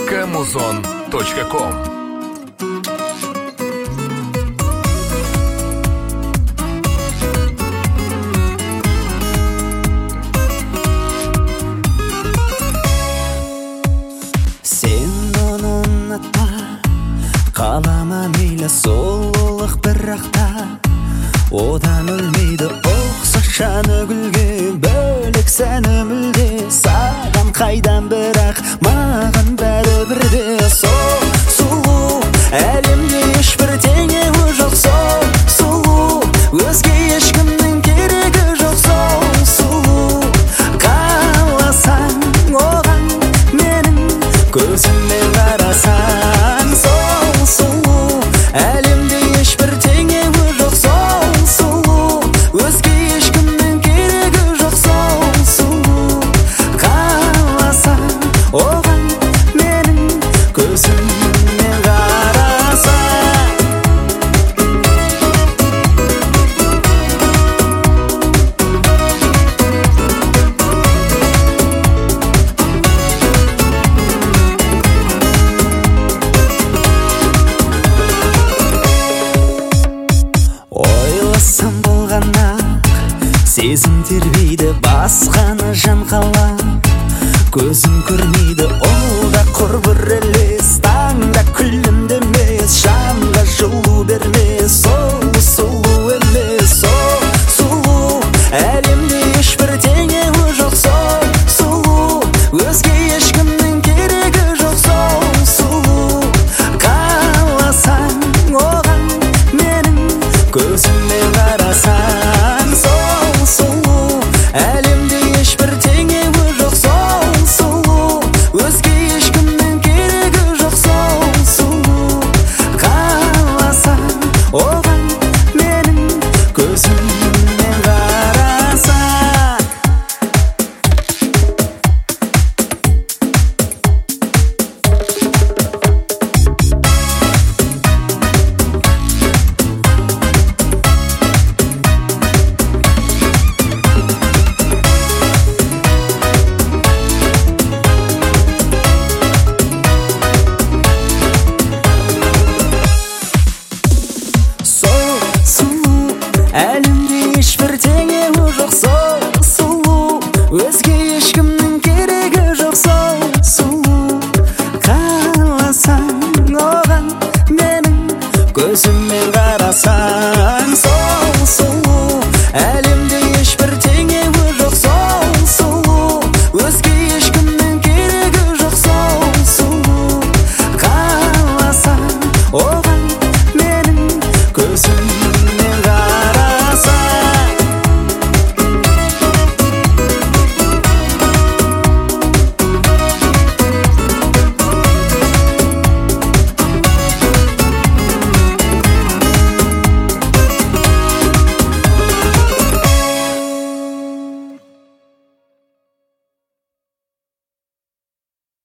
kmuzon.com. Sen onu unutma, kalama meyle соллық бірақта. Одан өлмейді ұқсашаны гүлге, бөлек сәні мүлде. Саған қайдан бірақ, маған бәрі бірде. Сұлу, әлемде ешбір теңеуі жоқ. Сұлу, өзге ешкімнің керегі жоқ. Сұлу, қаласаң оған менің көзіммен қарасаң. Сұлу, әлемде ешбір теңеуі жоқ. Сұлу, өзге ешкімнің керегі жоқ. Сұлу, қаласаң оған менің көзіммен қарасаң. Ойласам болғана, сезім тербейді басқаны жан қала. Көзім көрмейді, ол да құр бір елес. Таңда күлімдемес, жанға жылу бермес.